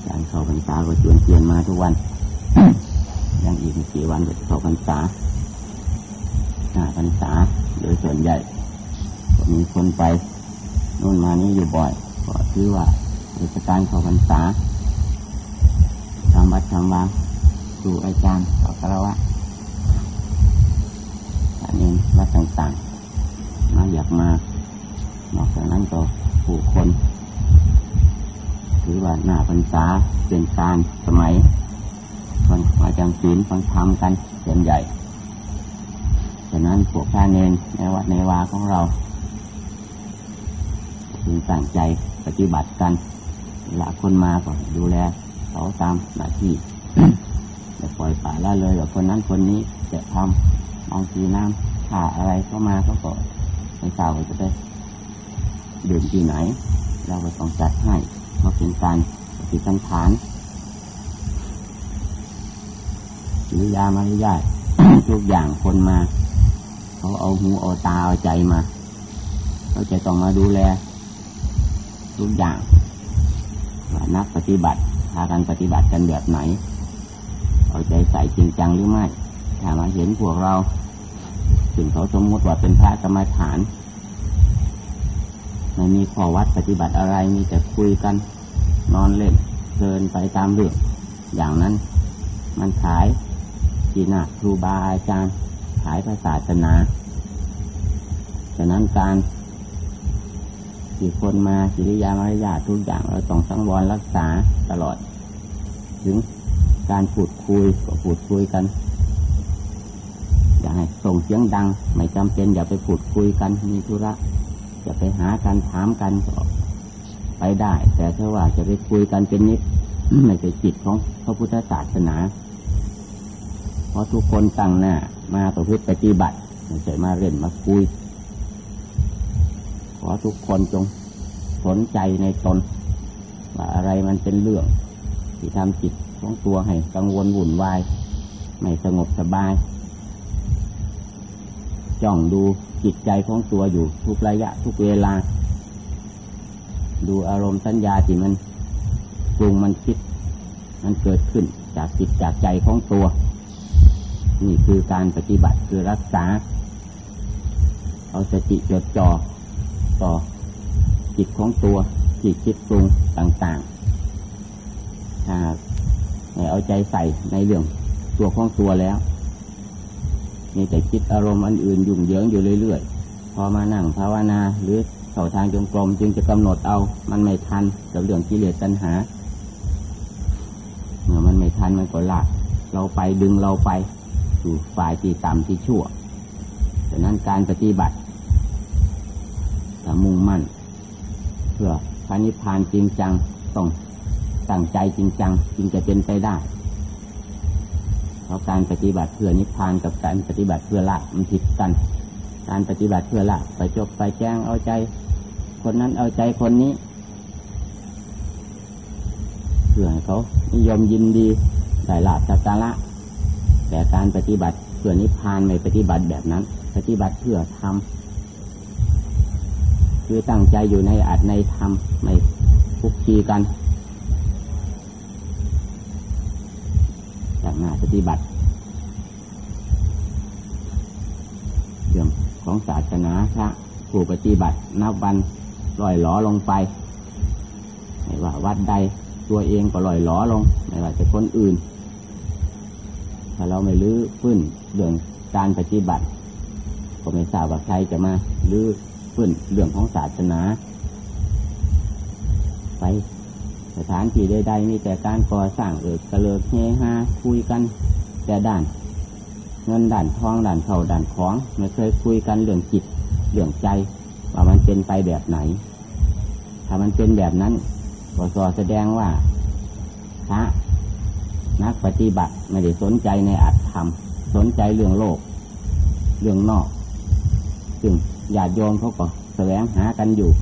การเข้าพรรษาก็ชวนเปลี่ยนมาทุกวัน ยังอีกไม่กี่วันก็จะเข้าพรรษาพรรษาโดยส่วนใหญ่ก็มีคนไปนู่นมานี่อยู่บ่อยก็ถือว่าเทศกาลเข้าพรรษาทำวัดทำวาครูอาจารย์ต่อคารวะอันนี้วัดต่างๆมาอยากมานอกจากนั้นก็ผู้คนถือว่าหน้าพรรษาเป็นการสมัยคนมาจำศีลฟังธรรมกันส่วนใหญ่ฉะนั้นพวกพระเนรในวัดในวาของเราพึงตั้งใจปฏิบัติกันเวลาคนมาก็ดูแลเขาตามหน้าที่ จะปล่อยปละละเลยกับคนนั้นคนนี้จะทำบางทีน้ำข่าอะไรเข้ามาเขาก็ไม่ทราบว่าจะไปดื่มที่ไหนเราก็ต้องจัดให้มาเป็นการปฏิสันฐานกิริยามารยาท ทุกอย่างคนมาเขาเอาหูเอาตาเอาใจมาเขาจะต้องมาดูแลทุกอย่างว่านักปฏิบัติพากันปฏิบัติกันแบบไหนเอาใจใส่จริงจังหรือไม่ถ้ามาเห็นพวกเราถึงเขาสมมติว่าเป็นพระกรรมฐานไม่มีข้อวัดปฏิบัติอะไรมีแต่คุยกันนอนเล่นเพลินไปตามเรื่องอย่างนั้นมันขายจีน่าครูบาอาจารย์ขายศาสนาฉะนั้นการที่คนมากิริยามารยาททุกอย่างเราต้องสังวรรักษาตลอดถึงการพูดคุยก็พูดคุยกันอย่าให้ส่งเสียงดังไม่จำเป็นอย่าไปพูดคุยกันมีธุระอย่าไปหากันถามกันก็ไปได้แต่ถ้าว่าจะไปคุยกันเป็นนิด ไม่ใช่จิตของพระพุทธศาสนาเพราะทุกคนตั้งหน้ามาประพฤติปฏิบัติไม่ใช่มาเล่นมาคุยขอทุกคนจงสนใจในตนว่าอะไรมันเป็นเรื่องที่ทำจิตของตัวให้กังวลวุ่นวายไม่สงบสบายจ้องดูจิตใจของตัวอยู่ทุกระยะทุกเวลาดูอารมณ์สัญญาที่มันปรุงมันคิดมันเกิดขึ้นจากจิตจากใจของตัวนี่คือการปฏิบัติคือรักษาเอาสติจดจ่อต่อจิตของตัวจิตคิดปรุงต่างๆถ้าไม่เอาใจใส่ในเรื่องตัวของตัวแล้วมีแต่คิดอารมณ์อันอื่นยุ่งเหยิงอยู่เรื่อยๆพอมานั่งภาวนาหรือเข้าทางจงกรมจึงจะกำหนดเอามันไม่ทันกับเรื่องกิเลสตัณหาเมื่อมันไม่ทันมันก็ลากเราไปดึงเราไปสู่ฝ่ายที่ต่ำที่ชั่วฉะนั้นการปฏิบัติถ้ามุ่งมั่นเพื่อพระนิพพานจริงจังต้องตั้งใจจริงจังจึงจะเป็นไปได้เพราะการปฏิบัติเพื่อนิพพานกับการปฏิบัติเพื่อละมันผิดกันการปฏิบัติเพื่อละไปจบไปแจ้งเอาใจคนนั้นเอาใจคนนี้เพื่อให้เขานิยมยินดีได้ลาภสักการะแต่การปฏิบัติเพื่อนิพพานไม่ปฏิบัติแบบนั้นปฏิบัติเพื่อทำคือตั้งใจอยู่ในอัตในธรรมไม่คุกคีกันจากหน้าปฏิบัติเรื่องของศาสนาพระผู้ปฏิบัตินับวันล่อยหลอลงไปไม่ว่าวัดใดตัวเองก็ล่อยหลอลงไม่ว่าจะคนอื่นถ้าเราไม่รื้อฟื้นเรื่องการปฏิบัติก็ไม่ทราบว่าใครจะมารื้อฟื้นเรื่องของศาสนาไปสถานที่ใดๆมีแต่การก่อสร้างกระเลิกเฮฮาคุยกันแต่ด้านเงินด้านทองด้านเข้าด้านของไม่เคยคุยกันเรื่องจิตเรื่องใจว่ามันเป็นไปแบบไหนถ้ามันเป็นแบบนั้นก็แสดงว่าพระนักปฏิบัติไม่ได้สนใจในอัตธรรมสนใจเรื่องโลกเรื่องนอกซึ่งญาติโยมเขาก็แสวงหากันอยู่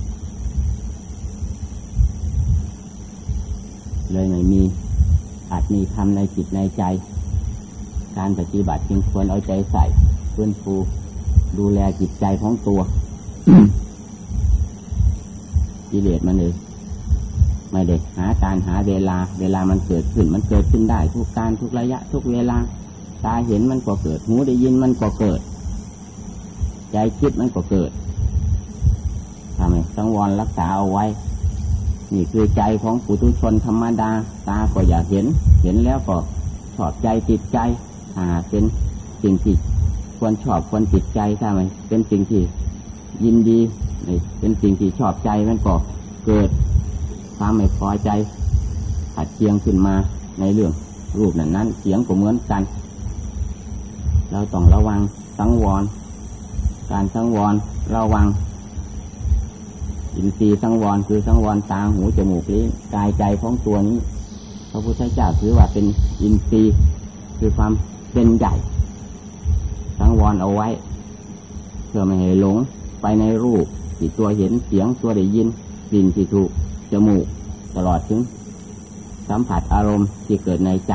เลยไม่มีอาจมีธรรมในจิตในใจการปฏิบัติจึงควรเอาใจใส่ฟื้นฟูดูแลจิตใจของตัว กิเลสมันเลยไม่ได้หาการหาเวลามันเกิดขึ้นได้ทุกการทุกระยะทุกเวลาตาเห็นมันก็เกิดหูได้ยินมันก็เกิดใจคิดมันก็เกิดทำไมสังวรรักษาเอาไว้นี่คือใจของปุถุชนธรรมดาตาก็อยากเห็นแล้วก็ชอบใจติดใจเป็นสิ่งที่ควรชอบควรติดใจใช่ไหมเป็นสิ่งที่ยินดีเป็นสิ่งที่ชอบใจมันก็เกิดความไม่พอใจขัดเคียงขึ้นมาในเรื่องรูปนั้นเสียงก็เหมือนกันเราต้องระวังสังวรการสังวรระวังอินทรีย์สังวรคือสังวรตาหูจมูกลิ้นกายใจของตัวนี้พระพุทธเจ้าถือว่าเป็นอินทรีย์คือความเป็นใหญ่สังวรเอาไว้เพื่อไม่ให้หลงไปในรูปที่ตัวเห็นเสียงตัวได้ยินกลิ่นที่ถูกจมูกตลอดถึงสัมผัสอารมณ์ที่เกิดในใจ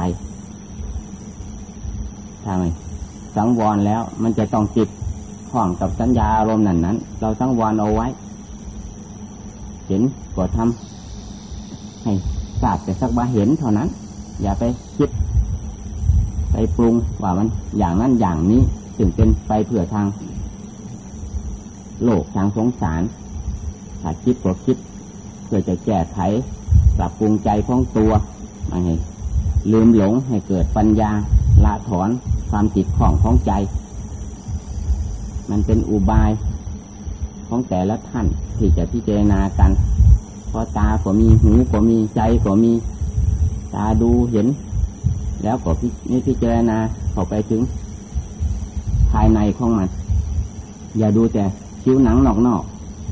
ถ้าไม่สังวรแล้วมันจะต้องติดข้องกับสัญญาอารมณ์นั้นเราสังวรเอาไว้เห็นก็ทำให้ทราบแต่สักว่าเห็นเท่านั้นอย่าไปคิดไปปรุงว่ามันอย่างนั้นอย่างนี้ถึงเป็นไปเพื่อทางโลกทางสงสารถ้าคิดก็คิดเพื่อจะแก้ไขปรับปรุงใจของตัวไม่ให้ลืมหลงให้เกิดปัญญาละถอนความติดข้องของใจมันเป็นอุบายของแต่ละท่านที่จะพิจารณากันเพราะตาก็มีหูก็มีใจก็มีตาดูเห็นแล้วก็พิจารณาเข้าไปถึงภายในของมันอย่าดูแต่ผิวหนังนอก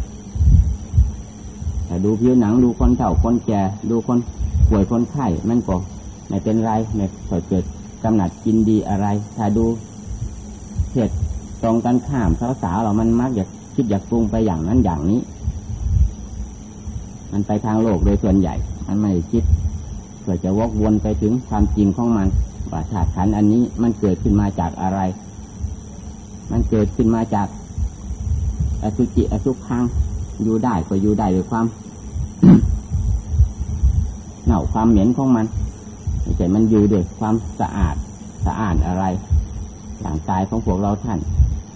แต่ดูผิวหนังดูคนเฒ่าคนแก่ดูคนป่วยคนไข้มันก็ไม่เป็นไรไม่เกิดกำหนัดกินดีอะไรถ้าดูเหตุตรงกันข้ามสาวๆเรามันมักอยากคิดอยากปรุงไปอย่างนั้นอย่างนี้มันไปทางโลกโดยส่วนใหญ่มันไม่คิดเพื่อจะวกวนไปถึงความจริงของมันว่าธาตุขันธ์อันนี้มันเกิดขึ้นมาจากอะไรมันเกิดขึ้นมาจากอสุจิอสุภังอยู่ได้ก็อยู่ได้ด้วยความ เน่าความเหม็นของมันไม่ใช่มันอยู่ด้วยความสะอาดอะไรร่างกายของพวกเราท่าน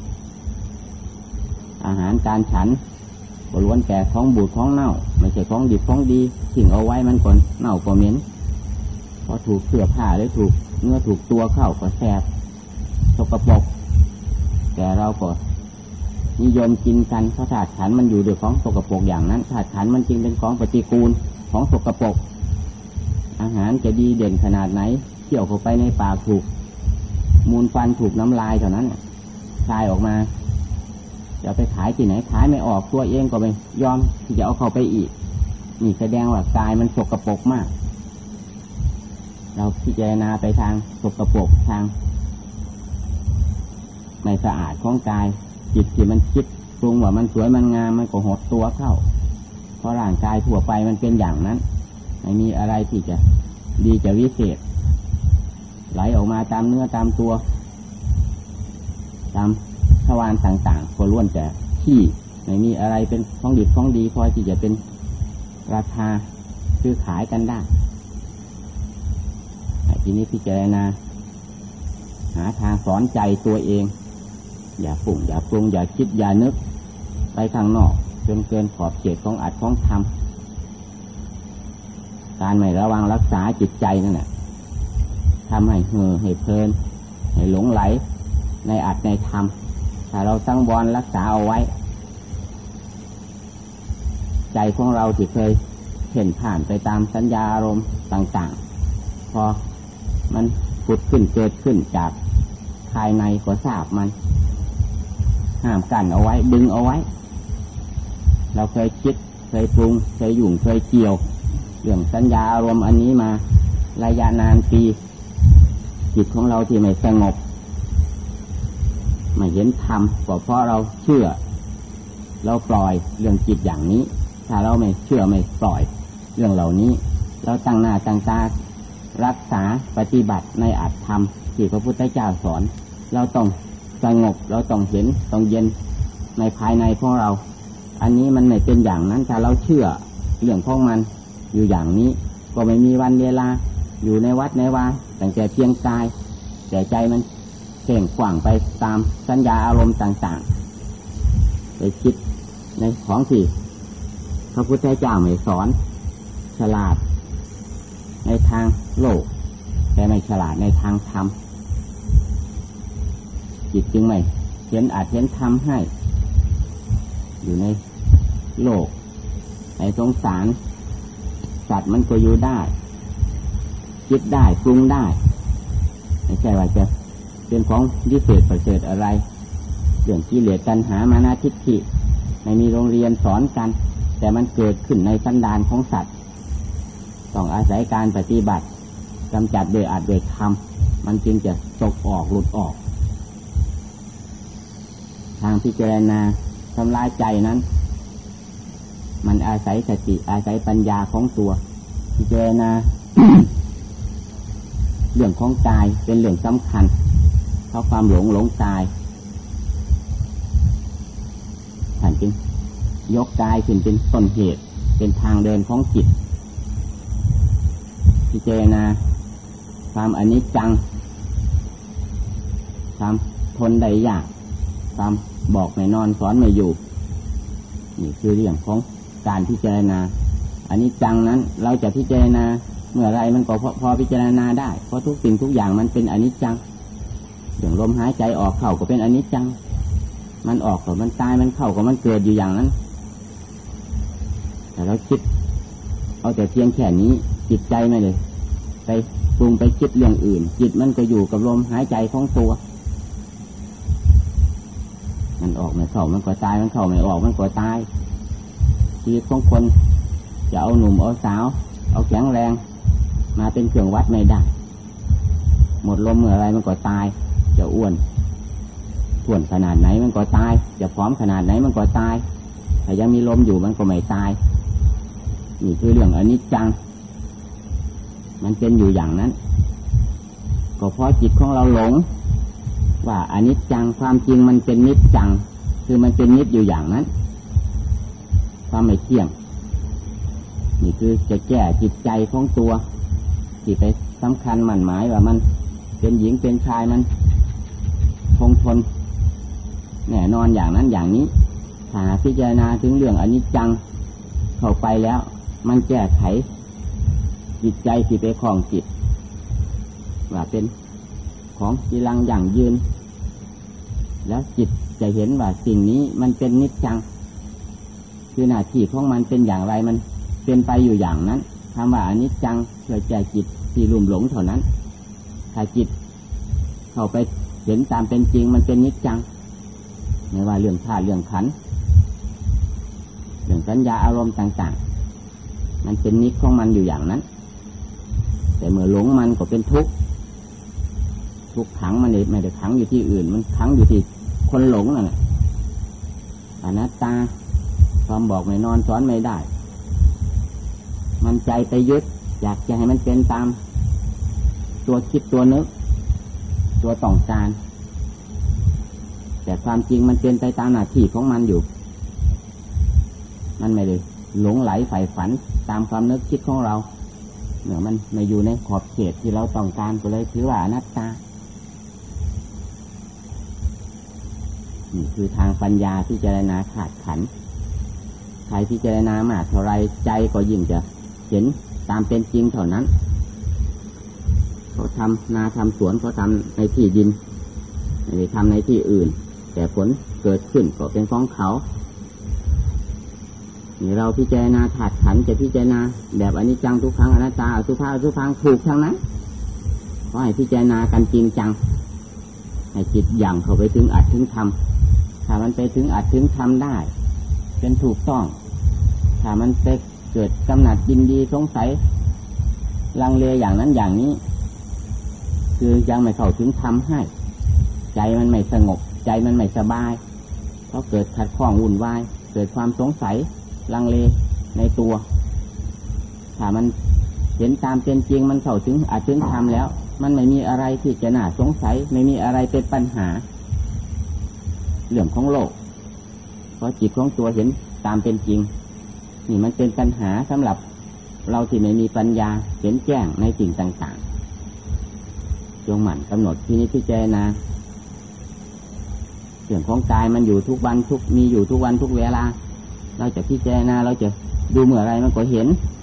อาหารการฉันก็ล้วนแต่ของบูดของเน่าไม่ใช่ของดิบของดีทิ้งเอาไว้มันก่อนเน่าก็เหม็นพอถูกเสื้อผ้าหรือถูกเนื้อถูกตัวเข้าก็แสบสกปรกแต่เราก็นิยมกินกันเพราะธาตุขันธ์มันอยู่ด้วยของสกปรกอย่างนั้นธาตุขันธ์มันจึงเป็นของปฏิกูลของสกปรกอาหารจะดีเด่นขนาดไหนเคี่ยวเข้าไปในปากถูกมูลฟันถูกน้ำลายเท่านั้นคายออกมาจะไปขายที่ไหนขายไม่ออกตัวเองก็ไม่ยอมที่จะเอาเข้าไปอีกนี่แสดงว่ากายมันสกปรกมากเราพิจารณาไปทางสกปรกทางไม่สะอาดของกายจิตที่มันคิดปรุงว่ามันสวยมันงามมันก็หดตัวเข้าเพราะร่างกายทั่วไปมันเป็นอย่างนั้นไม่มีอะไรที่จะดีจะวิเศษไหลออกมาตามเนื้อตามตัวตามทวารต่างๆก็ล้วนแต่ขี้ไม่มีอะไรเป็นของดีของดีพอที่จะเป็นราคาซื้อขายกันได้ทีนี้พิจารณาหาทางสอนใจตัวเองอย่าฝุ่งอย่าปรุงอย่าคิดอย่านึกไปข้างนอกจนเกินขอบเขตของอัตของธรรมการไม่ระวังรักษาจิตใจนั่นแหละทำให้เห่อให้เพลินให้หลงไหลในอัตในธรรมถ้าเราสังวรรักษาเอาไว้ใจของเราที่เคยเห็นผ่านไปตามสัญญาอารมณ์ต่างๆพอมันผุดขึ้นเกิดขึ้นจากภายในก็ทราบมันห้ามกั้นเอาไว้ดึงเอาไว้เราเคยคิดเคยปรุงเคยยุ่งเคยเกี่ยวเรื่องสัญญาอารมณ์อันนี้มาระยะนานปีจิตของเราที่ไม่สงบไม่เห็นธรรมก็เพราะเราเชื่อเราปล่อยเรื่องจิตอย่างนี้ถ้าเราไม่เชื่อไม่ปล่อยเรื่องเหล่านี้เราตั้งหน้าตั้งตารักษาปฏิบัติในอัตธรรมที่พระพุทธเจ้าสอนเราต้องสงบเราต้องเห็นต้องเย็นในภายในของเราอันนี้มันไม่เป็นอย่างนั้นถ้าเราเชื่อเรื่องของมันอยู่อย่างนี้ก็ไม่มีวันเวลาอยู่ในวัดในวาตั้งแต่เพียงกายแต่ใจมันเข่งขว่างไปตามสัญญาอารมณ์ต่างๆไปคิดในของที่พระพุทธเจ้าไม่สอนฉลาดในทางโลกแต่ไม่ฉลาดในทางธรรมจิตจึงไม่เห็นอาจเห็นธรรมให้อยู่ในโลกในสงสารสัตว์มันก็อยู่ได้คิดได้ปรุงได้ไม่ใช่ว่าจะเป็นของวิเศษประเสริฐอะไรเรื่องกิเลสตัณหามานะทิฏฐิไม่มีโรงเรียนสอนกันแต่มันเกิดขึ้นในสันดานของสัตว์ต้องอาศัยการปฏิบัติกำจัดโดยอาจโดยธรรมมันจึงจะตกออกหลุดออกทางพิจารณาทำลายใจนั้นมันอาศัยสติอาศัยปัญญาของตัวพิจารณา เรื่องของกายเป็นเรื่องสำคัญเพราะความหลงกายท่านจึงยกกายขึ้นเป็นต้นเหตุเป็นทางเดินของจิตพิจารณาความอนิจจังความทนได้ยากความบอกไม่นอนสอนไม่อยู่นี่คือเรื่องของการพิจารณาอนิจจังนั้นเราจะพิจารณาเมื่อไรมันก็พอพิจารณาได้เพราะทุกสิ่งทุกอย่างมันเป็นอนิจจังอย่างลมหายใจออกเข้าก็เป็นอนิจจังมันออกก็มันตายมันเข้าก็มันเกิดอยู่อย่างนั้นแต่เราคิดเอาแต่เพียงแค่นี้จิตใจไม่เลยไปปรุงไปคิดเรื่องอื่นจิตมันก็อยู่กับลมหายใจของตัวมันออกไม่เข้ามันก็ตายมันเข้าไม่ออกมันก็ตายชีวิตของคนจะเอาหนุ่มเอาสาวเอาแข็งแรงมาเป็นเครื่องวัดไม่ได้หมดลมเมื่อไรมันก็ตายจะอ้วนขนาดไหนมันก็ตายจะพร้อมขนาดไหนมันก็ตายถ้ายังมีลมอยู่มันก็ไม่ตายนี่คือเรื่องอนิจจังมันเป็นอยู่อย่างนั้นก็เพราะจิตของเราหลงว่าอนิจจังความจริงมันเป็นนิจจังคือมันเป็นนิจอยู่อย่างนั้นความไม่เที่ยงนี่คือจะแก้จิตใจของตัวที่ไปสำคัญมั่นหมายว่ามันเป็นหญิงเป็นชายมันคงทนแน่นอนอย่างนั้นอย่างนี้ถ้าพิจารณาถึงเรื่องอนิจจังเข้าไปแล้วมันแก้ไขจิตใจที่ไปคล้องจิตว่าเป็นของจีรังอย่างยืนแล้วจิตจะเห็นว่าสิ่งนี้มันเป็นนิจจังคือหน้าที่ของมันเป็นอย่างไรมันเป็นไปอยู่อย่างนั้นคำว่าอนิจจังเพื่อแก้จิตที่ลุ่มหลงเท่านั้นถ้าจิตเข้าไปเห็นตามเป็นจริงมันเป็นนิจจังไม่ว่าเรื่องธาตุเรื่องขันธ์เรื่องสัญญาอารมณ์ต่างๆมันเป็นนิจของมันอยู่อย่างนั้นแต่เมื่อหลงมันก็เป็นทุกข์ขังมันไม่ได้ขังอยู่ที่อื่นมันขังอยู่ที่คนหลงนั่นแหละอนัตตาความบอกไม่นอนสอนไม่ได้มันใจไปยึดอยากจะให้มันเป็นตามตัวคิดตัวนึกตัวต้องการแต่ความจริงมันเป็นไปตามหน้าที่ของมันอยู่มันไม่ได้หลงไหลใฝ่ฝันตามความนึกคิดของเราเมื่อมันไม่อยู่ในขอบเขตที่เราต้องการก็เลยถือว่าอนัตตานี่คือทางปัญญาพิจารณาขาดขันใครพิจารณามากเท่าไรใจก็ยิ่งจะเห็นตามเป็นจริงเท่านั้นเขาทำนาทำสวนเขาทำในที่ดินไม่ได้ทำในที่อื่นแต่ผลเกิดขึ้นก็เป็นของเขานี่เราพิจารณาขาดขันจะพิจารณาแบบอนิจจังทุกขังอนัตตาอสุภะอสุภังถูกทั้งนั้นขอให้พิจารณากันจริงจังให้จิตอย่างเข้าไปถึงอัตถึงธรรมถ้ามันไปถึงอัตถึงธรรมได้เป็นถูกต้องถ้ามันไปเกิดกำหนัดยินดีสงสัยลังเลอย่างนั้นอย่างนี้คือยังไม่เข้าถึงธรรมให้ใจมันไม่สงบใจมันไม่สบายเพราะเกิดขัดข้องวุ่นวายเกิดความสงสัยลังเลในตัวถ้ามันเห็นตามเป็นจริงมันเข้าถึงอัตถึงธรรมแล้วมันไม่มีอะไรที่จะน่าสงสัยไม่มีอะไรเป็นปัญหาเรื่องของโลกเพราะจิตของตัวเห็นตามเป็นจริงนี่มันเป็นปัญหาสำหรับเราที่ไม่มีปัญญาเห็นแจ้งในสิ่งต่างๆจงหมั่นกำหนดพินิจพิจารณาเรื่องของกายมันอยู่ทุกวันมีอยู่ทุกวันทุกเวลาเราจะพิจารณาเราจะดูเมื่อไรมันก็เห็น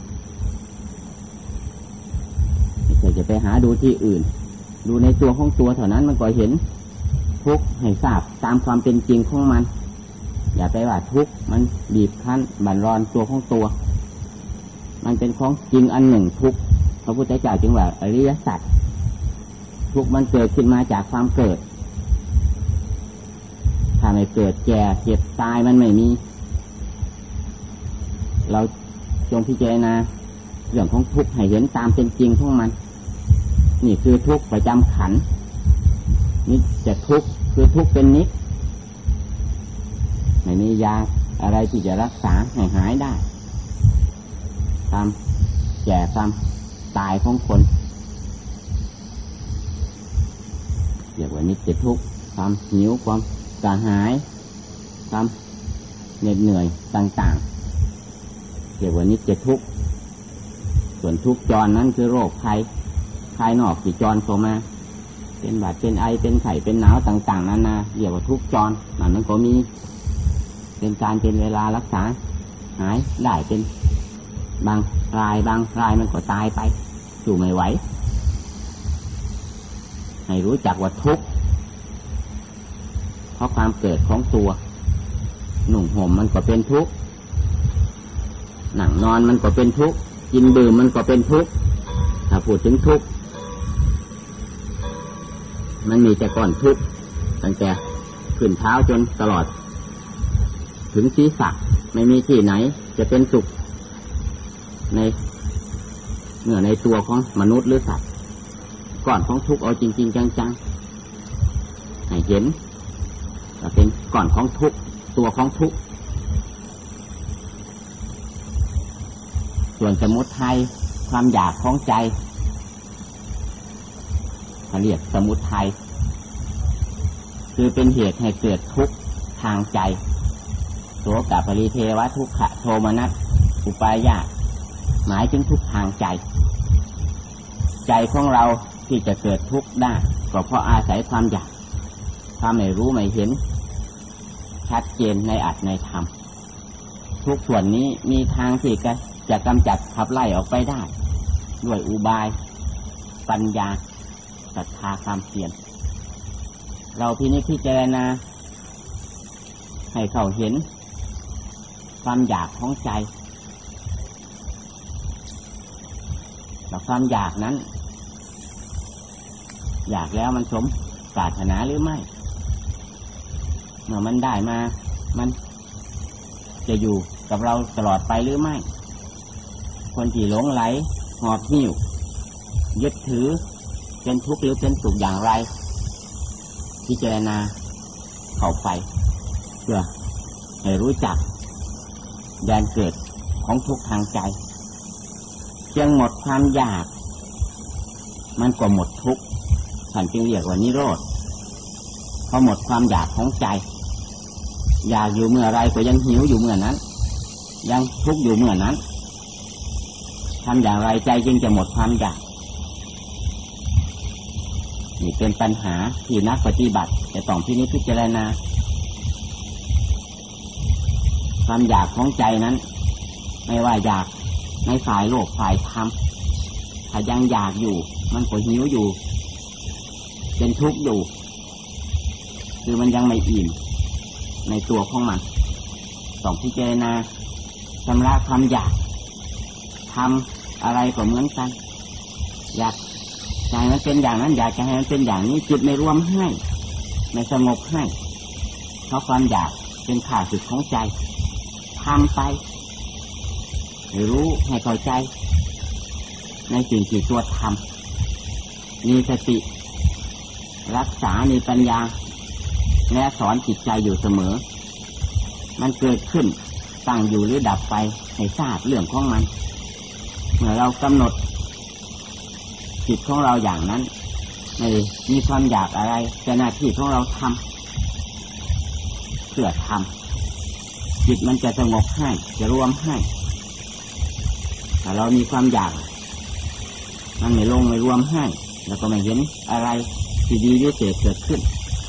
ไม่ใช่จะไปหาดูที่อื่นดูในตัวของตัวเท่านั้นมันก็เห็นทุกข์ให้ทราบตามความเป็นจริงของมันอย่าไปว่าทุกข์มันบีบคั้นบั่นรอนตัวของตัวมันเป็นของจริงอันหนึ่งทุกข์พระพุทธเจ้าจึงว่าอริยสัจทุกข์มันเกิดขึ้นมาจากความเกิดถ้าไม่เกิดแก่เจ็บตายมันไม่มีเราจงพิจารณาเรื่องของทุกข์ให้เห็นตามเป็นจริงของมันนี่คือทุกข์ประจำขันธ์นิจจะทุกข์คือทุกข์เป็นนิจไม่มียาอะไรที่จะรักษาให้หายได้ความแก่ความตายของคนเรียกว่านิจจะทุกข์ความหิวความกระหายความเหน็ดเหนื่อยต่างๆเรียกว่านิจจะทุกข์ส่วนทุกข์จรนั้นคือโรคภัยภายนอกที่จรเข้ามาเป็นบาดเป็นไอเป็นไข้เป็นหนาวต่างๆนานาเรียกว่าทุกข์จรมันก็มีเป็นการเป็นเวลารักษาหายได้เป็นบางรายมันก็ตายไปอยู่ไม่ไหวให้รู้จักว่าทุกข์เพราะความเกิดของตัวหนุ่มห่มมันก็เป็นทุกข์นั่งนอนมันก็เป็นทุกข์กินดื่มมันก็เป็นทุกข์ถ้าพูดถึงทุกข์มันมีแต่ก้อนทุกข์ตั้งแต่ขึ้นเท้าจนตลอดถึงศีรษะไม่มีที่ไหนจะเป็นสุขในเนื้อในตัวของมนุษย์หรือสัตว์ก้อนของทุกข์เอาจริงๆจังๆให้เห็นว่าเป็นก้อนของทุกข์ตัวของทุกข์ส่วนสมุทัยความอยากของใจเขาเรียกสมุทัยคือเป็นเหตุให้เกิดทุกข์ทางใจโสกปริเทวทุกขโทมนัสอุปาญาตหมายถึงทุกข์ทางใจใจของเราที่จะเกิดทุกข์ได้ก็เพราะอาศัยความอยากความไม่รู้ไม่เห็นชัดเจนในอัตในธรรมทุกส่วนนี้มีทางที่จะกำจัดขับไล่ออกไปได้ด้วยอุบายปัญญาศรัทธาความเพียรเราพินิจพิจารณาให้เขาเห็นความอยากของใจแต่ความอยากนั้นอยากแล้วมันสมปรารถนาหรือไม่เมื่อมันได้มามันจะอยู่กับเราตลอดไปหรือไม่คนที่หลงไหลหอบหิ้วยึดถือเป็นทุกข์หรือเป็นสุขอย่างไรพิจารณาเข้าไปเพื่อให้รู้จักแดนเกิดของทุกข์ทางใจเพียงหมดความอยากมันก็หมดทุกข์ท่านจึงเรียกว่านิโรธพอหมดความอยากของใจอยากอยู่เมื่อไรก็ยังหิวอยู่เมื่อนั้นยังทุกข์อยู่เมื่อนั้นทำอย่างไรใจจึงจะหมดความอยากนี่เป็นปัญหาที่นักปฏิบัติจะต้องพินิจพิจารณาความอยากของใจนั้นไม่ว่าอยากในฝ่ายโลกฝ่ายธรรมถ้ายังอยากอยู่มันก็หิวอยู่เป็นทุกข์อยู่คือมันยังไม่อิ่มในตัวของมันต้องพิจารณาชำระความอยากทำอะไรก็เหมือนกันอยากใจมันเป็นอย่างนั้นอยากจะให้มันเป็นอย่างนี้จิตไม่รวมให้ไม่สงบให้เพราะความอยากเป็นข้าศึกของใจทำไปให้รู้ให้เข้าใจในสิ่งที่ตัวทำมีสติรักษามีปัญญาและสอนจิตใจอยู่เสมอมันเกิดขึ้นตั้งอยู่หรือดับไปให้ทราบเรื่องของมันเมื่อเรากำหนดจิตของเราอย่างนั้นไม่มีความอยากอะไรแต่หน้าที่ของเราทำเพื่อทำจิตมันจะสงบให้จะรวมให้ถ้าเรามีความอยากมันไม่ลงไม่รวมให้แล้วก็ไม่เห็นอะไรที่ดีวิเศษเกิดขึ้น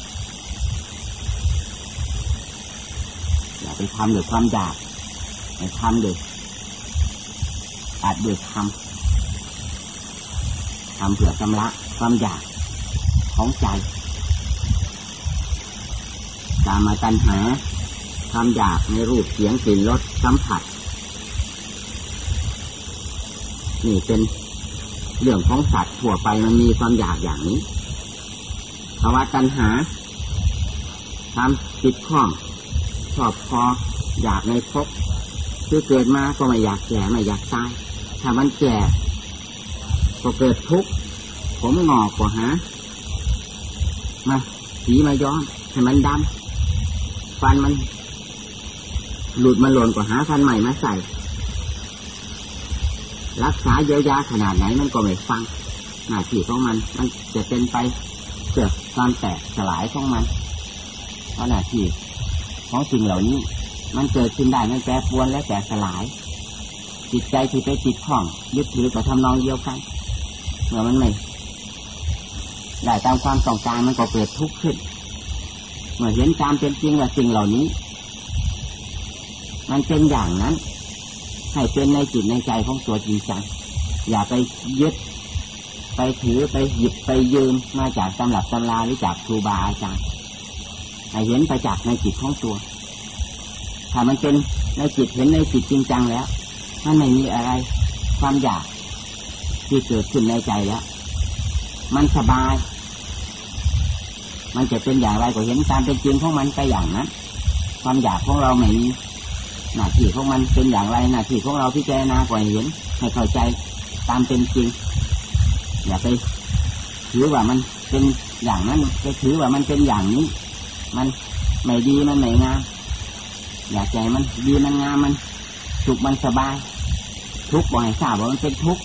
อย่าไปทำด้วยความอยากไปทำด้วยอาจด้วยทำเพื่อชำระความอยากของใจกามตัณหาความอยากในรูปเสียงกลิ่นรสสัมผัสนี่เป็นเรื่องของสัตว์ทั่วไปมันมีความอยากอย่างนี้ภาวะตัณหาความติดข้องชอบพออยากในภพคือเกิดมาก็ไม่อยากแก่ไม่อยากตายถ้ามันแก่ก็เกิดทุกข์ผมงอกก็หามาสีมาย้อมให้มันดำฟันมันหลุดมาหล่นก็หาฟันใหม่มาใส่รักษาเยียวยาขนาดไหนมันก็ไม่ฟังหน้าที่ของมันจะเป็นไปเกิดความแตกสลายของมันเพราะหน้าที่ของสิ่งเหล่านี้มันเกิดขึ้นได้มันแปรปรวนและแตกสลายจิตใจที่ไปติดข้องยึดถือก็ทำนองเดียวกันเมื่อมันไม่ได้ตามความต้องการมันก็เกิดทุกข์ขึ้นเมื่อเห็นตามเป็นจริงว่าสิ่งเหล่านี้มันเป็นอย่างนั้นให้เป็นในจิตในใจของตัวจริงจังอย่าไปยึดไปถือไปหยิบไปยืมมาจากตำรับตำราหรือจากครูบาอาจารย์ให้เห็นไปจากในจิตของตัวถ้ามันเป็นในจิตเห็นในจิตจริงจังแล้วมันไม่มีอะไรความอยากที่เกิดขึ้นในใจแล้วมันสบายมันจะเป็นอย่างไรก็เห็นตามเป็นจริงของมันไปอย่างนั้นความอยากของเราไม่มีหน้าที่ของมันเป็นอย่างไรหน้าที่ของเราพิจารณาก่อนเห็นให้เข้าใจตามเป็นจริงอย่าไปถือว่ามันเป็นอย่างนั้นไปถือว่ามันเป็นอย่างนี้มันไม่ดีมันไม่งามอยากใจมันดีมันงามมันสุขมันสบายทุกข์บ่อยทราบว่ามันเป็นทุกข์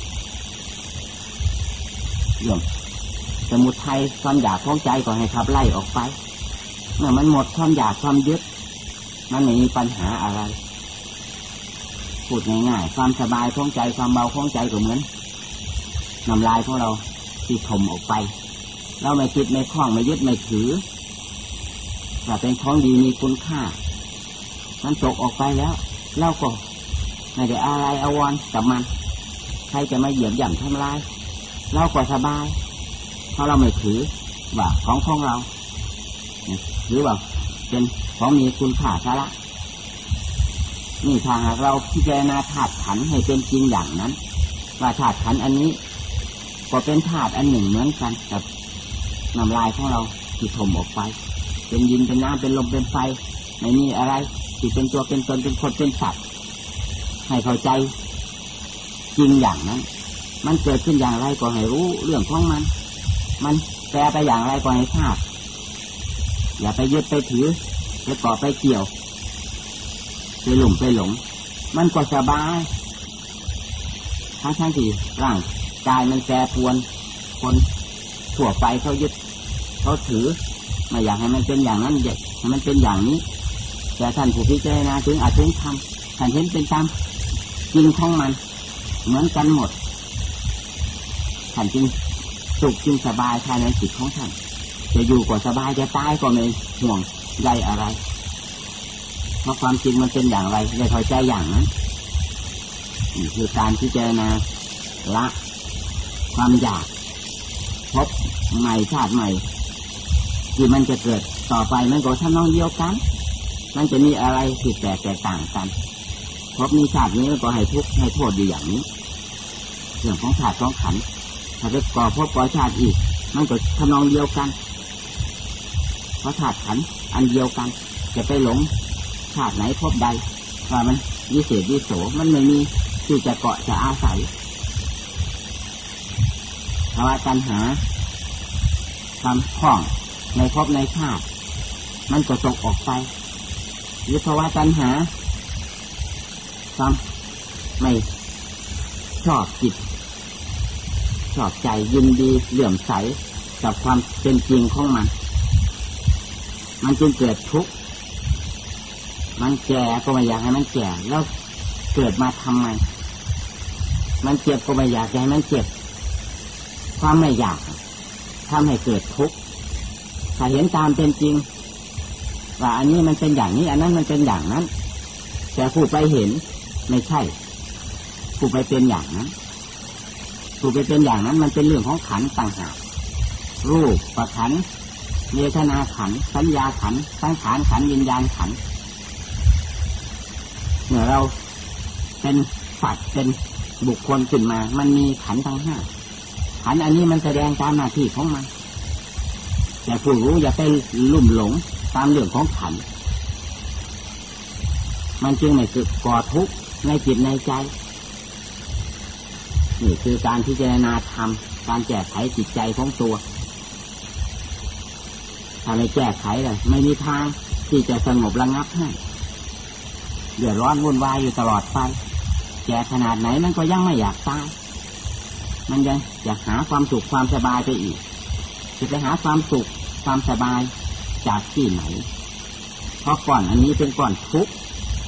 เรื่องสมุทัยความอยากของใจก็ให้ขับไล่ออกไปเมื่อมันหมดความอยากความยึดมันไม่มีปัญหาอะไรพูดง่ายๆความสบายของใจความเบาของใจก็เหมือนน้ำลายของเราที่ถมออกไปเราไม่ติดไม่คล้องไม่ยึดไม่ถือถ้าเป็นของดีมีคุณค่ามันตกออกไปแล้วเราก็ไม่ได้อะไรอาวรณ์กับมันใครจะมาเหยียบย่ำทำลายเราก็สบายเพราะเราไม่ถือว่าของเราหรือว่าเป็นของมีคุณค่าสาระนี่ถ้าหากเราพิจารณาธาตุขันธ์ให้เป็นจริงอย่างนั้นว่าธาตุขันธ์อันนี้ก็เป็นธาตุอันหนึ่งเหมือนกันกับน้ำลายของเราที่ถมออกไปเป็นดินเป็นน้ำเป็นลมเป็นไฟไม่มีอะไรที่เป็นตัวเป็นตนเป็นคนเป็นสัตว์ให้เข้าใจจริงอย่างนั้นมันเกิดขึ้นอย่างไรก็ให้รู้เรื่องของมันแปรไปอย่างไรก็ให้ทราบอย่าไปยึดไปถือไปเกาะไปเกี่ยวไปหลงไปหลงมันก็สบายทั้งที่ร่างกายมันแปรปรวนคนทั่วไปเขายึดเขาถือไม่อยากให้มันเป็นอย่างนั้นอยากให้มันเป็นอย่างนี้แต่ท่านผู้พิจารณาถึงอาจถึงทำท่านเห็นเป็นตามจริงของมันเหมือนกันหมดท่านจึงสุขจึงสบายภายในจิตของท่านจะอยู่ก็สบายจะตายก็ไม่ห่วงใยอะไรเพราะความจริงมันเป็นอย่างไรได้เข้าใจอย่างนั้นนี่คือการพิจารณาละความอยากพบใหม่ชาติใหม่ที่มันจะเกิดต่อไปมันก็ทำนองเดียวกันมันจะมีอะไรที่แตกต่างกันพบมีชาตินี้มันก็ให้ทุกข์ให้โทษอยู่อย่างนี้เรื่องของชาติของขันธ์ถ้าไปก่อพบก่อชาติอีกมันก็ทำนองเดียวกันเพราะธาตุขันธ์อันเดียวกันจะไปหลงชาติไหนพบใดว่ามันวิเศษวิโสมันไม่มีที่จะเกาะจะอาศัยภาวะตัณหาความคล้องในภพในชาติมันก็ตกออกไปหรือภาวะตัณหาความไม่ชอบจิตชอบใจยินดีเหลื่อมใสกับความเป็นจริงของมันจึงเกิดทุกข์มันแก่ก็ไม่อยากให้มันแก่แล้วเกิดมาทำไมมันเจ็บก็ไม่อยากให้มันเจ็บความไม่อยากทำให้เกิดทุกข์ถ้าเห็นตามเป็นจริงว่าอันนี้มันเป็นอย่างนี้อันนั้นมันเป็นอย่างนั้นแต่ผู้ไปเห็นไม่ใช่ผู้ไปเป็นอย่างนั้นผู้ไปเป็นอย่างนั้นมันเป็นเรื่องของขันธ์ต่างหากรูปประขันธ์เวทนาขันธ์สัญญาขันธ์สังขารขันธ์วิญญาณขันธ์เมื่อเราเป็นสัตว์เป็นบุคคลขึ้นมามันมีขันธ์ทั้งห้าขันธ์อันนี้มันแสดงตามหน้าที่ของมันแต่ผู้รู้อย่าไปลุ่มหลงตามเรื่องของขันธ์มันจึงไม่ก่อทุกข์ในจิตในใจนี่คือการพิจารณาธรรมการแก้ไขจิตใจของตัวถ้าไม่แก้ไขเลยไม่มีทางที่จะสงบระงับให้เดือดร้อนวุ่นวายอยู่ตลอดไปแก่ขนาดไหนมันก็ยังไม่อยากตายมันยังอยากหาความสุขความสบายไปอีกจะไปหาความสุขความสบายจากที่ไหนเพราะก่อนอันนี้เป็นก่อนทุกข์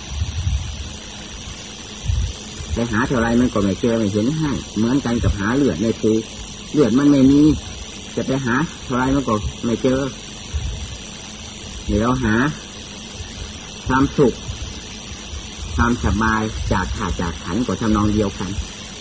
ไปหาเท่าไรมันก็ไม่เจอไม่เห็นให้เหมือนกันกับหาเลือดในปูเลือดมันไม่มีจะไปหาเท่าไรมันก็ไม่เจอเดี๋ยวเราหาความสุขความสบายจากธาตุจากขันธ์ก็ทำนองเดียวกัน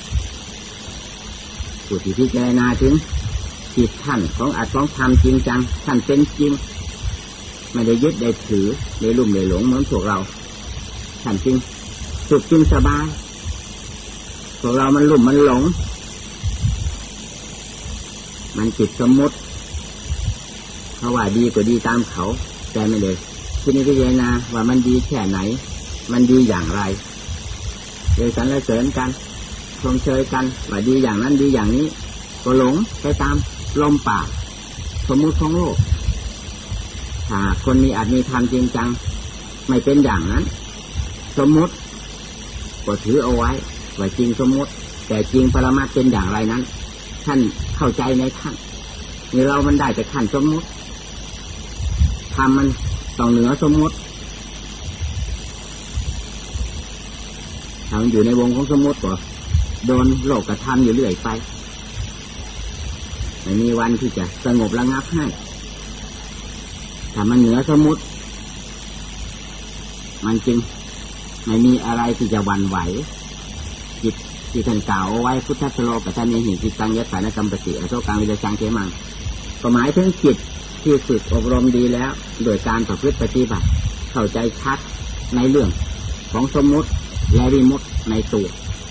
ผู้ที่พิจารณาถึงจิตท่านของอัตของธรรมจริงจังท่านเป็นจริงไม่ได้ยึดได้ถือได้ลุ่มได้หลงเหมือนพวกเราท่านจริงสุขจริงสบายพวกเรามันลุ่มมันหลงมันจิตสมมติเพราะว่าดีก็ดีตามเขาแต่ไม่ได้ที่นี่พิจารณาว่ามันดีแค่ไหนมันดีอย่างไรโดยสรรเสริญกันชมเชยกันว่าดีอย่างนั้นดีอย่างนี้ก็หลงไปตามลมปากสมมุติของโลกถ้าคนมีอาจมีธรรมจริงจังไม่เป็นอย่างนั้นสมมุติก็ถือเอาไว้ว่าจริงสมมุติแต่จริงปรมัตถ์เป็นอย่างไรนั้นท่านเข้าใจในท่านนี่เรามันได้แต่ขั้นสมมุติธรรมมันต้องเหนือสมมุติถ้ามันอยู่ในวงของสมมุติก็โดนโลกกระทำอยู่เรื่อยไปไม่มีวันที่จะสงบระงับให้ถ้ามันเหนือสมมุติมันจึงไม่มีอะไรที่จะหวั่นไหวจิตที่ท่านกล่าวเอาไว้พุทธสโลกกับท่านในหินจิตตังยัสสานกัมปติอโศกังวิริยังเขมังก็หมายถึงจิตที่ฝึกอบรมดีแล้วโดยการประพฤติปฏิบัติเข้าใจชัดในเรื่องของสมมุติและวิมุตติในตัว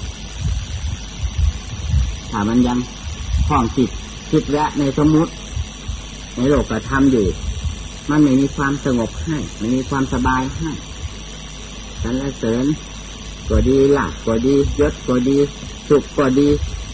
ถ้ามันยังคล้องจิตคิดแวะในสมมุติในโลกกระทำอยู่มันไม่มีความสงบให้ไม่มีความสบายให้สรรเสริญก็ดีลาภก็ดียศก็ดีสุขก็ดี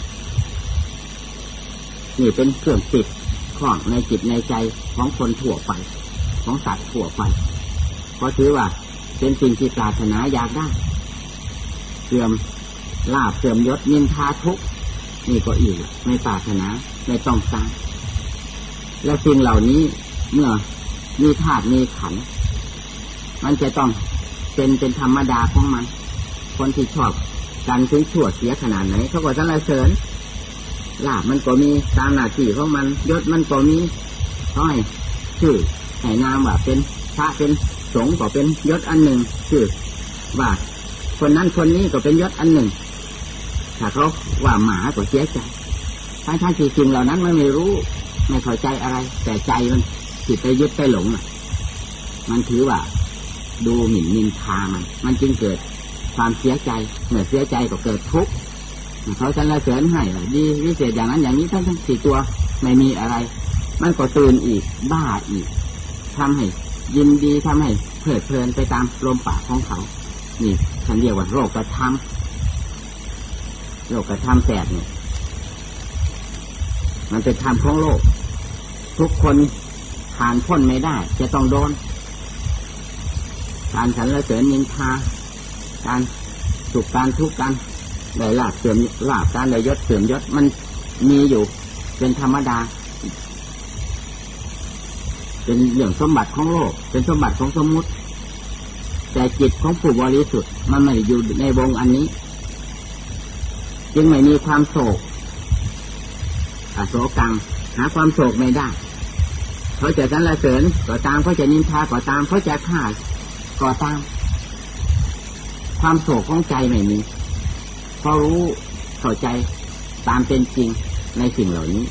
นี่เป็นเครื่องติดข้องในจิตในใจของคนทั่วไปของสัตว์ทั่วไปเพราะถือว่าเป็นสิ่งที่ปรารถนาอยากได้เสื่อมลาภเสื่อมยศนินทาทุกข์นี่ก็อีกไม่ปรารถนาไม่ต้องการและสิ่งเหล่านี้เมื่อมีธาตุมีขันธ์มันจะต้องเป็นธรรมดาของมันคนที่ชอบกันถึงชั่วเสียขนาดไหนเขาก็สรรเสริญลาภมันก็มีตามหน้าที่ของมันยศมันก็มีเขาให้ชื่อให้นามว่าเป็นพระเป็นสงฆ์ก็เป็นยศอันหนึ่งชื่อว่าคนนั้นคนนี้ก็เป็นยศอันหนึ่งถ้าเขาว่าหมาก็เสียใจทั้งที่จริงเหล่านั้นไม่รู้ไม่เข้าใจอะไรแต่ใจมันจิตไปยึดไปหลงมันถือว่าดูหมิ่นนินทามันจึงเกิดความเสียใจเมื่อเสียใจก็เกิดทุกข์เขาสรรเสริญให้ดีวิเศษอย่างนั้นอย่างนี้ทั้งสี่ตัวไม่มีอะไรมันก็ตื่นอีกบ้าอีกทำให้ยินดีทำให้เพลิดเพลินไปตามลมปากของเขานี่ท่านเรียกว่าโลกกระทำโลกกระทำแปดเนี่ยมันเป็นธรรมของโลกทุกคนผ่านพ้นไม่ได้จะต้องโดนการสรรเสริญนินทาการสุขการทุกข์การได้ลาภเสื่อมลาภการได้ยศเสื่อมยศมันมีอยู่เป็นธรรมดาเป็นเรื่องสมบัติของโลกเป็นสมบัติของสมมุติแต่จิตของผู้บริสุทธิ์มันไม่อยู่ในวงอันนี้จึงไม่มีความโศกอโศกังหาความโศกไม่ได้เขาจะสรรเสริญก็ตามเขาจะนินทาก็ตามเขาจะฆ่าก็ตามความโศกของใจไม่มีเพราะรู้เข้าใจตามเป็นจริงในสิ่งเหล่านี้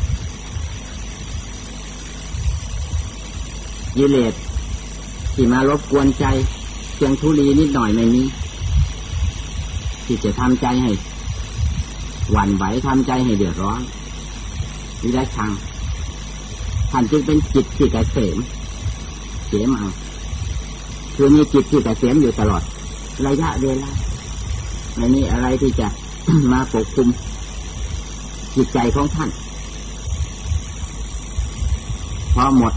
กิเลสที่มารบกวนใจเพียงทุลีนิดหน่อยไม่มีที่จะทำใจให้หวั่นไหวทำใจให้เดือดร้อนวิรัชังท่านจึงเป็นจิตที่เกษมเสมังคือมีจิตที่เกษมอยู่ตลอดระยะเวลาไม่มีอะไรที่จะ มาปกคลุมจิตใจของท่านพอหมด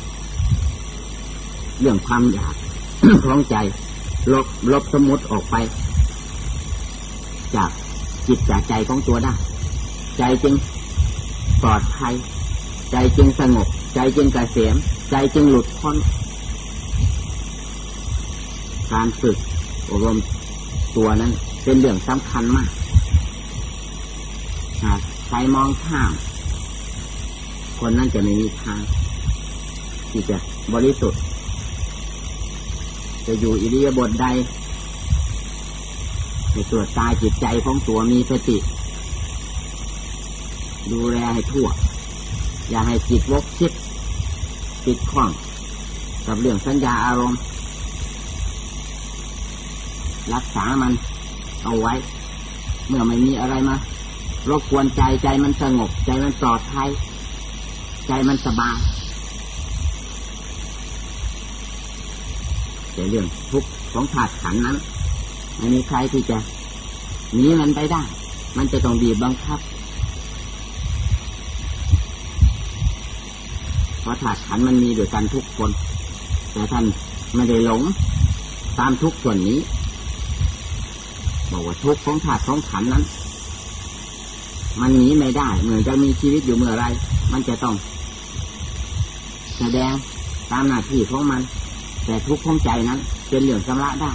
เรื่องความอยาก ของใจลบสมุดออกไปจากจิตจากใจของตัวได้ใจจึงปลอดภัยใจจึงสงบใจจึงเกษมใจจึงหลุดพ้นการฝึกอบรมตัวนั้นเป็นเรื่องสำคัญมากหากใครมองข้ามคนนั้นจะไม่มีทางที่จะบริสุทธิ์จะอยู่อิริยาบถใดให้ตรวจตาจิตใจของตัวมีสติดูแลให้ทั่วอย่าให้จิตวกคิดติดข้องกับเรื่องสัญญาอารมณ์รักษามันเอาไว้เมื่อไม่มีอะไรมารบกวนใจใจมันสงบใจมันปลอดภัยใจมันสบายแต่เรื่องทุกข์ของธาตุขันธ์นั้นไม่มีใครที่จะหนีมันไปได้มันจะต้องบีบบังคับเพราะธาตุขันธ์มันมีด้วยกันทุกคนแต่ท่านไม่ได้หลงตามทุกข์ส่วนนี้บอกว่าทุกข์ของธาตุของขันธ์นั้นมันหนีไม่ได้เหมือนจะมีชีวิตอยู่เมื่อไรมันจะต้องแสดงตามหน้าที่ของมันแต่ทุกข์ของใจนั้นเป็นเรื่องชำระได้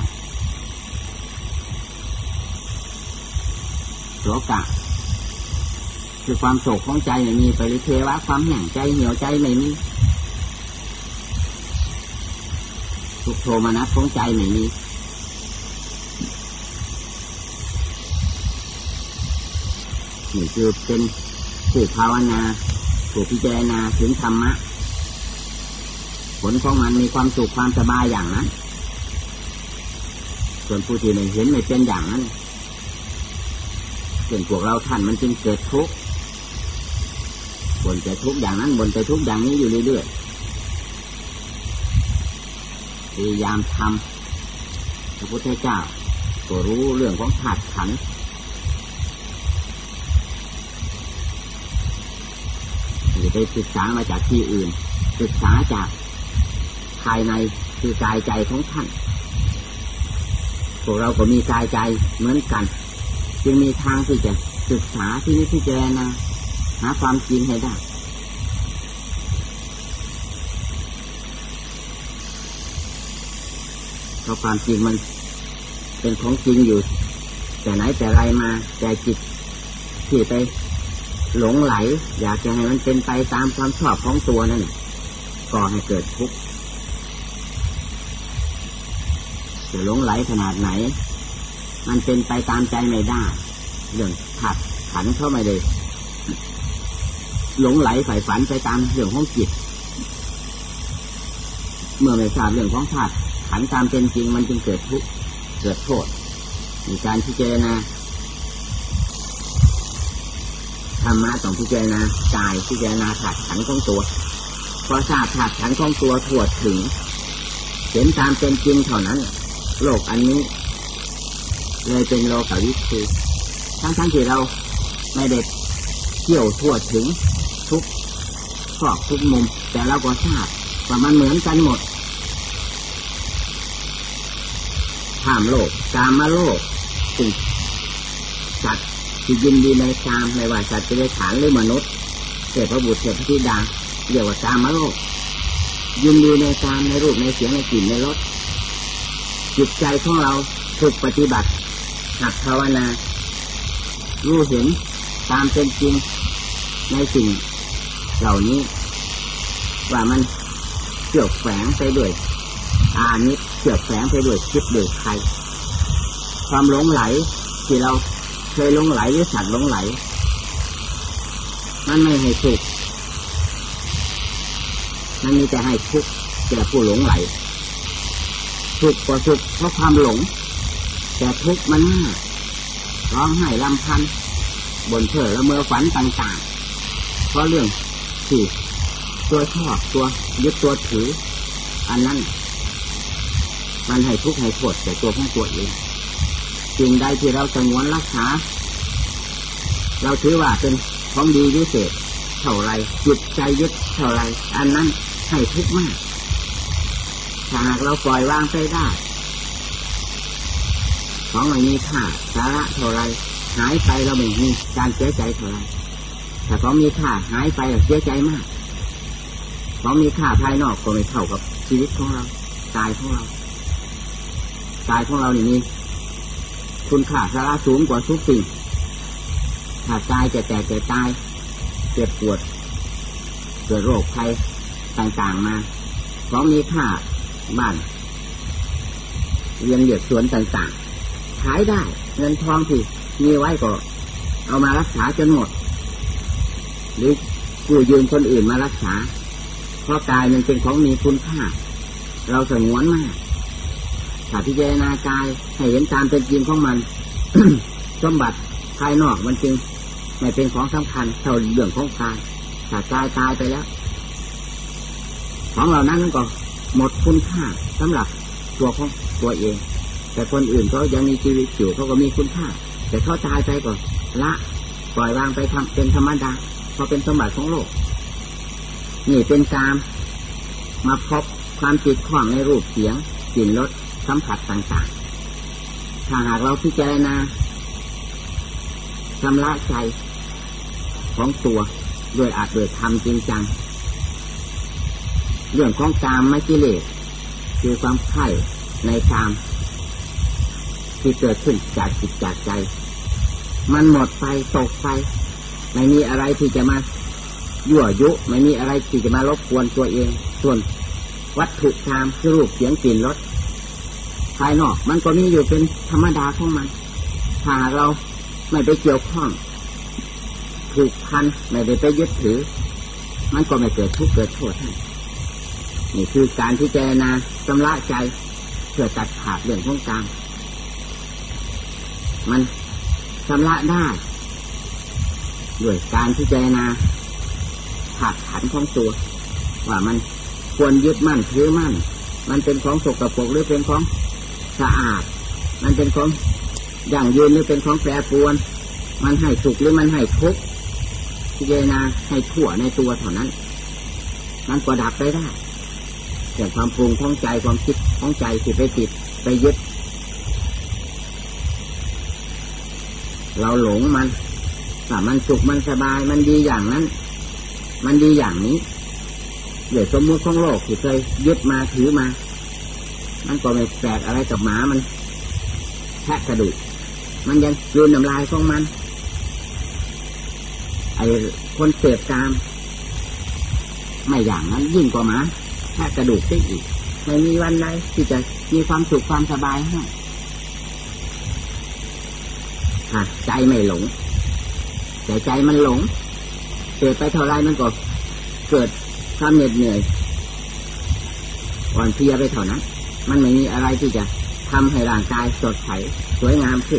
โศกะคือความโศกของใจไม่มีปริเทวะความแห้งใจเหี่ยวใจไม่มีทุกโทมนัสของใจไม่มีนี่คือเป็นผู้ภาวนาผู้พิจารณาถึงธรรมะผลของมันมีความสุขความสบายอย่างนั้นส่วนผู้ที่ไม่เห็นไม่เป็นอย่างนั้นส่วนพวกเราท่านมันจึงเกิดทุกข์บ่นแต่ทุกข์อย่างนั้นบ่นแต่ทุกข์อย่างนี้อยู่เรื่อยๆพยายามทำพระพุทธเจ้าก็รู้เรื่องของธาตุขันธ์อย่าไปศึกษามาจากที่อื่นศึกษาจากภายในคือกายใจของท่านพวกเราก็มีกายใจเหมือนกันจึงมีทางที่จะศึกษาที่นี้ที่เจนะหาความจริงให้ได้เพราะความจริงมันเป็นของจริงอยู่แต่ไหนแต่ไรมาแต่จิตที่ไปหลงไหลอยากจะให้มันเป็นไปตามความชอบของตัวนั่นก่อให้เกิดทุกข์จะหลงไหลขนาดไหนมันเป็นไปตามใจไม่ได้เรื่องธาตุขันธ์เขาไม่ได้หลงไหลใฝ่ฝันไปตามเรื่องของจิตเมื่อไม่ทราบเรื่องของธาตุขันธ์ตามเป็นจริงมันจึงเกิดทุกข์เกิดโทษมีการพิจารณาธรรมะต้องพิจารณากายพิจารณาธาตุขันธ์ของตัวพอทราบธาตุขันธ์ของตัวทั่วถึงเห็นตามเป็นจริงเท่านั้นโลกอันนี้เลยเป็นโลกวิถีทั้งที่เราไม่ได้เที่ยวทั่วถึงทุกซอกทุกมุมแต่เราก็ทราบว่ามันเหมือนกันหมดข้ามโลกกามโลกสิ่งสัตว์ที่ยินดีในกามไม่ว่าสัตว์เดรัจฉานหรือมนุษย์เทพบุตรเทพธิดาเรียกว่ากามโลกยินดีในกามในรูปในเสียงในกลิ่นในรสจิตใจของเราถูกปฏิบัติหักภาวนารู้เห็นตามเป็นจริงในสิ่งเหล่านี้ว่ามันเกี่ยวแฝงไปด้วยอานิสเกี่ยวแฝงไปด้วยคิดด้วยใครความหลงไหลที่เราเคยหลงไหลหรือสัตว์หลงไหลมันไม่ให้สุขมันมีแต่ให้ทุกข์แก่ผู้หลงไหลสุขก็สุขเพราะความหลงแต่ทุกข์มันมากร้องไห้รำพันบ่นเพ้อละเมอฝันต่างๆเพราะเรื่องที่ตัวชอบตัวยึดตัวถืออันนั้นมันให้ทุกข์ให้โทษแต่ตัวของตัวเองสิ่งใดที่เราสงวนรักษาเราถือว่าเป็นของดีวิเศษเท่าไรจิตใจยึดเท่าไรอันนั้นให้ทุกข์มากถ้าหากเราปล่อยวางไปได้ของไม่มีค่าสาระเท่าไรหายไปเราไม่มีการเสียใจเท่าไรถ้าของมีค่าหายไปเสียใจมากของมีค่าภายนอกก็ไม่เท่ากับชีวิตของเรากายของเรานี่มีคุณค่าสาระสูงกว่าทุกสิ่งถ้ากายจะแตกจะตายเจ็บปวดเกิดโรคภัยต่างๆมาของมีค่าบ้านเรียนเหยียดสวนต่างๆขายได้เงินทองที่มีไว้ก็เอามารักษาจนหมดหรือกู้ยืมคนอื่นมารักษาเพราะกายมันเป็นของมีคุณค่าเราสงวนมากถ้าพิจารณากายให้เห็นตามเป็นจริงของมัน สมบัติภายนอกมันจึงไม่เป็นของสำคัญเท่าเรื่องของกายถ้ากายตายไปแล้วของเหล่านั้นก็หมดคุณค่าสำหรับตัวของตัวเองแต่คนอื่นเขายังมีชีวิตอยู่เขาก็มีคุณค่าแต่เขาตายไปก่อนละปล่อยวางไปทำเป็นธรรมดาเพราะเป็นสมบัติของโลกนี่เป็นการมาพบความติดข้องในรูปเสียงกลิ่นรสสัมผัสต่างๆถ้าหากเราพิจารณาชำระใจของตัวด้วยอาจโดยธรรมจริงจังเรื่องของกามกิเลสคือความใคร่ในกามที่เกิดขึ้นจากจิตจากใจมันหมดไปตกไปไม่มีอะไรที่จะมายั่วยุไม่มีอะไรที่จะมารบกวนตัวเองส่วนวัตถุกามคือรูปเสียงกลิ่นรสภายนอกมันก็มีอยู่เป็นธรรมดาของมันถ้าเราไม่ไปเกี่ยวข้องผูกพันไม่ได้ไปยึดถือมันก็ไม่เกิดทุกข์เกิดโทษให้นี่คือการที่เจรณาชำระใจเพื่อตัดขาดเรื่องของกามมันชำระได้ด้วยการที่เจรณาขาดขันของตัวว่ามันควรยึดมั่นถือมั่นมันเป็นของสกปรกหรือเป็นของสะอาดมันเป็นของอย่างยืนหรือเป็นของแปรปรวนมันให้สุขหรือมันให้ทุกข์พิจารณาให้ทั่วในตัวเท่านั้นมันก็ดับไปได้อย่างความปรุงของใจความคิดของใจที่ไปติดไปยึดเราหลงมันแต่มันสุขมันสบายมันดีอย่างนั้นมันดีอย่างนี้เดี๋ยวสมมุติของโลกที่เคยยึดมาถือมามันก็ไม่แปลกอะไรกับหมามันแทะกระดูกมันยังยืนน้ำลายของมันไอ้คนเสพกามไม่อย่างนั้นยิ่งกว่าหมาแทะกระดูกได้อีกไม่มีวันใดที่จะมีความสุขความสบายให้ใจไม่หลงแต่ใจมันหลงเสพไปเท่าไรมันก็เกิดความเหน็ดเหนื่อยอ่อนเพลียไปเท่านั้นมันไม่มีอะไรที่จะทำให้ร่างกายสดใสสวยงามขึ้น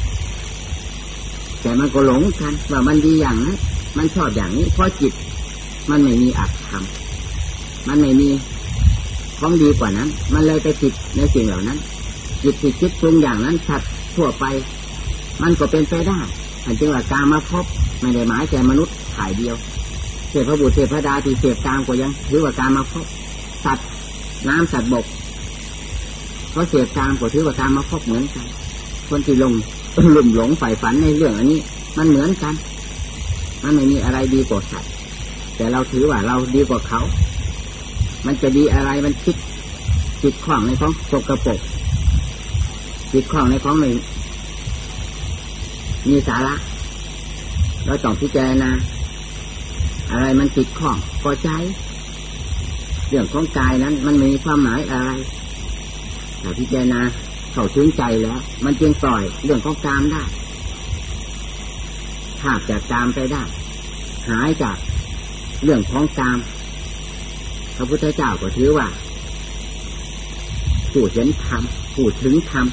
แต่มันก็หลงกันว่ามันดีอย่างนั้นมันชอบอย่างนี้เพราะจิตมันไม่มีอัตธรรมมันไม่มีของดีกว่านั้นมันเลยไปติดในสิ่งเหล่านั้นจิตที่คิดปรุงอย่างนั้นสัตว์ทั่วไปมันก็เป็นไปได้อันจึงว่ากามภพไม่ได้หมายแต่มนุษย์ฝ่ายเดียวเทพบุตรเทพดาที่เสพกามก็ยังถือว่ากามภพสัตว์น้ำสัตว์บกเขาเสพกามก็ถือว่ากามภพเหมือนกันคนที่ลุ่มหลงใฝ่ฝันในเรื่องอันนี้มันเหมือนกันมันไม่มีอะไรดีกว่าสัตว์แต่เราถือว่าเราดีกว่าเขามันจะดีอะไรมันคิดจิตคล่องในของสกปรกจิตคล่องในของหนึ่งมีสาระเราต้องพิจารณาอะไรมันติดข้องก็ใช้เรื่องของกายนั้นมันมีความหมายอะไรถ้าพิจารณาเข้าถึงใจแล้วมันจึงปล่อยเรื่องของกามได้ขาดจากกามไปได้หายจากเรื่องของกามพระพุทธเจ้าก็ถือว่าผู้เห็นธรรมผู้ถึงธรรม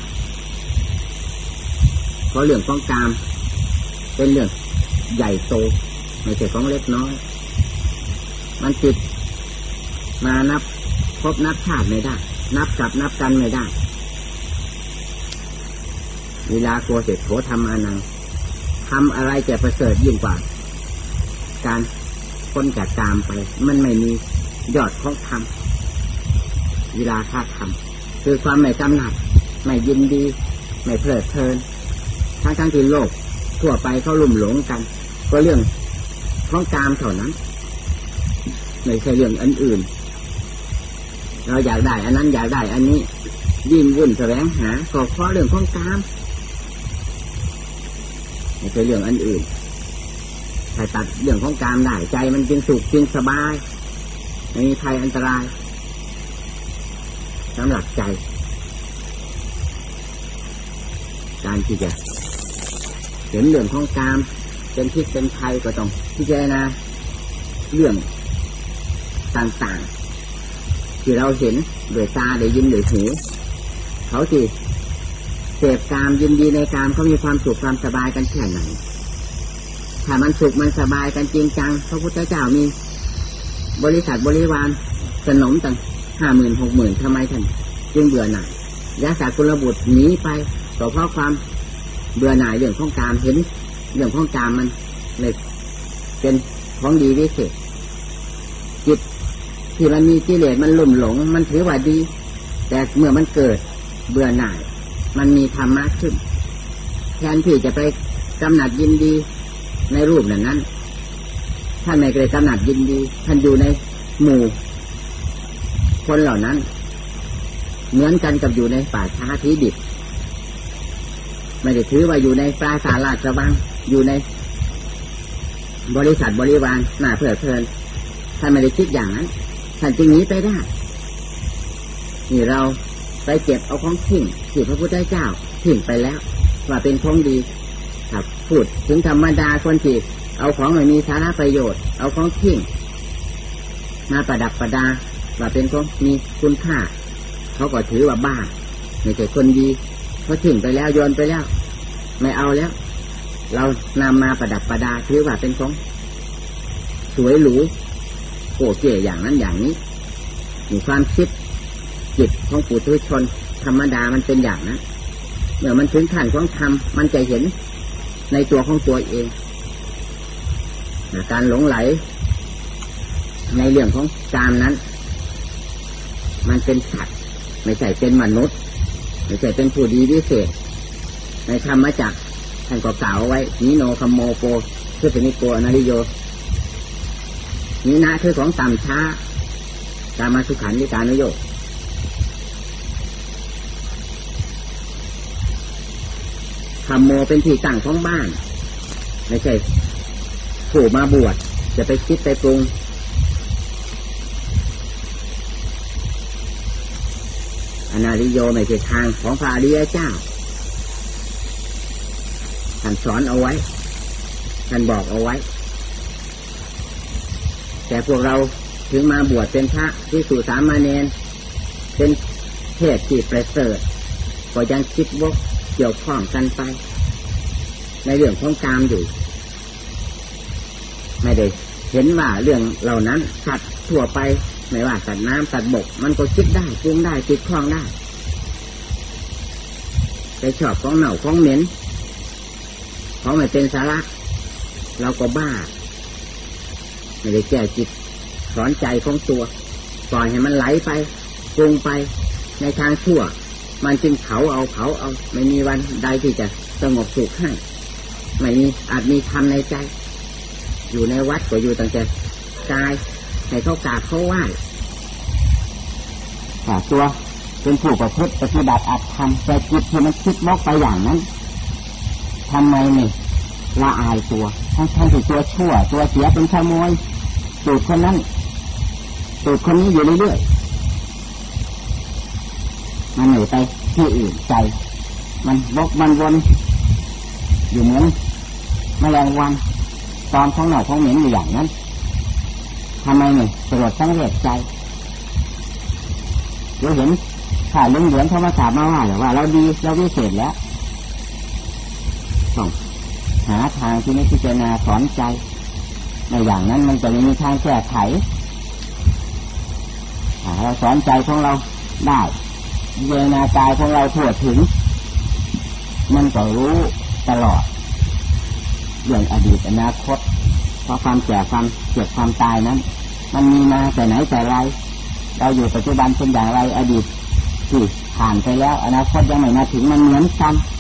เพราะเรื่องของกามเป็นเรื่องใหญ่โตไม่ใช่ของเล็กน้อยมันติดมานับพบนับชาติไม่ได้นับกับนับกันไม่ได้เวลาโกเสถโถธรรมานังทำอะไรจะประเสริฐยิ่งกว่าการพ้นจากกามไปมันไม่มียอดของธรรมเวลาฆ่าธรรมคือความไม่กำหนัดไม่ยินดีไม่เพลิดเพลินทั้งที่โลกทั่วไปเขาลุ่มหลงกันก็เรื่องของกามเท่านั้นไม่ใช่เรื่องอื่นๆเราอยากได้อันนั้นอยากได้อันนี้ยิ่งวุ่นแสวงหาก็เพราะเรื่องของกามไม่ใช่เรื่องอื่นถ้าตัดเรื่องของกามได้ใจมันจึงสุขจึงสบายไม่มีภัยอันตรายสำหรับใจการที่จะเห็นเรื่องของกามเป็นพิษเป็นภัยก็ต้องพิจารณาเรื่องต่างๆที่เราเห็นด้วยตาได้ยินด้วยหูเขาที่เสพกามยินดีในกามเขามีความสุขความสบายกันแค่ไหนถ้ามันสุขมันสบายกันจริงจังพระพุทธเจ้ามีบริษัทบริวารสนมตั้ง 50,000 60,000ทำไมท่านจึงเบื่อหน่ายยะสากุลบุตรหนีไปก็เพราะความเบื่อหน่ายเรื่องของกามเห็นเรื่องของกามมันเลยเป็นของดีวิเศษจิตที่มันมีกิเลสมันลุ่มหลงมันถือว่าดีแต่เมื่อมันเกิดเบื่อหน่ายมันมีธรรมะขึ้นแทนที่จะไปกำหนัดยินดีในรูปนั้นท่านไม่เคยกำหนัดยินดีท่านอยู่ในหมู่คนเหล่านั้นเหมือนกันกับอยู่ในป่าช้าที่ดิบไม่ได้ถือว่าอยู่ในปราสาทราชวังอยู่ในบริษัทบริวารหน้าเพลิดเพลินท่านไม่ได้คิดอย่างนั้นท่านจึงหนีไปได้นี่เราไปเก็บเอาของทิ้งที่พระพุทธเจ้าทิ้งไปแล้วว่าเป็นของดีครับพูดถึงธรรมดาคนที่เอาของไม่มีสาระประโยชน์เอาของทิ้งมาประดับประดาว่าเป็นของมีคุณค่าเขาก็ถือว่าบ้าไม่ใช่คนดีเขาทิ้งไปแล้วโยนไปแล้วไม่เอาแล้วเรานำมาประดับประดาถือว่าเป็นของสวยหรูโก้เก๋อย่างนั้นอย่างนี้มีความคิดจิตของปุถุชนธรรมดามันเป็นอย่างนั้นเมื่อมันถึงขั้นของธรรมมันจะเห็นในตัวของตัวเองการหลงไหลในเรื่องของกามนั้นมันเป็นสัตว์ไม่ใช่เป็นมนุษย์ไม่ใช่เป็นผู้ดีวิเศษในธรรมจักรท่านก็กล่าวไว้นิโนคัมโมโปเพื่อเป็นนิโกอนาริโยนินะคือของต่ำช้าการมาสุขันธิการนุโยคคัมโมเป็นที่ตั้งของบ้านไม่ใช่ผู้มาบวชจะไปคิดไปปรุงอนาริโยไม่ใช่ทางของพระอริยเจ้าท่านสอนเอาไว้ท่านบอกเอาไว้แต่พวกเราถึงมาบวชเป็นพระภิกษุสามเณรเป็นเพศที่ประเสริฐก็ยังคิดวกเกี่ยวข้องกันไปในเรื่องของกามอยู่ไม่ได้เห็นว่าเรื่องเหล่านั้นสัตว์ทั่วไปไม่ว่าสัตว์น้ำสัตว์บกมันก็คิดได้ปรุงได้ติดข้องได้ไปชอบของเน่าของเหม็นของไม่เป็นสาระเราก็บ้าไม่ได้แก้จิตสอนใจของตัวปล่อยให้มันไหลไปปรุงไปในทางชั่วมันจึงเผาเอาไม่มีวันใดที่จะสงบสุขให้ไม่มีอาจมีธรรมในใจอยู่ในวัดก็อยู่ตั้งแต่กายให้เขากราบเขาไหว้ตัวเป็นผู้ประพฤติปฏิบัติอัตธรรมแต่จิตที่มันคิดวกไปอย่างนั้นทำไมไม่ละอายตัวทั้งที่ตัวชั่วตัวเสียเป็นขโมยตูดคนนั้นตูดคนนี้อยู่เรื่อยๆมันหนีไปที่อื่นใจมันวกมันวนอยู่เหมือนแมลงวันตอมท้องหน่อท้องเหม็นอยู่อย่างนั้นทำไมเนี่ยสลดทั้งเรียกใจเดี๋ยวเห็นข่าวเหลืองๆเขามาถามมาว่าเราดีเราวิเศษแล้วต้องหาทางที่ไม่พิจารณาสอนใจในอย่างนั้นมันจะไม่มีทางแก้ไขเราสอนใจของเราได้เวทนาใจของเราทั่วถึงมันก็รู้ตลอดเรื่องอดีตอนาคตเพราะความแก่ความเจ็บความตายนั้นมันมีมาแต่ไหนแต่ไรเราอยู่ปัจจุบันเป็นอย่างไรอดีตที่ผ่านไปแล้วอนาคตยังไม่มาถึงมันเหมือนกัน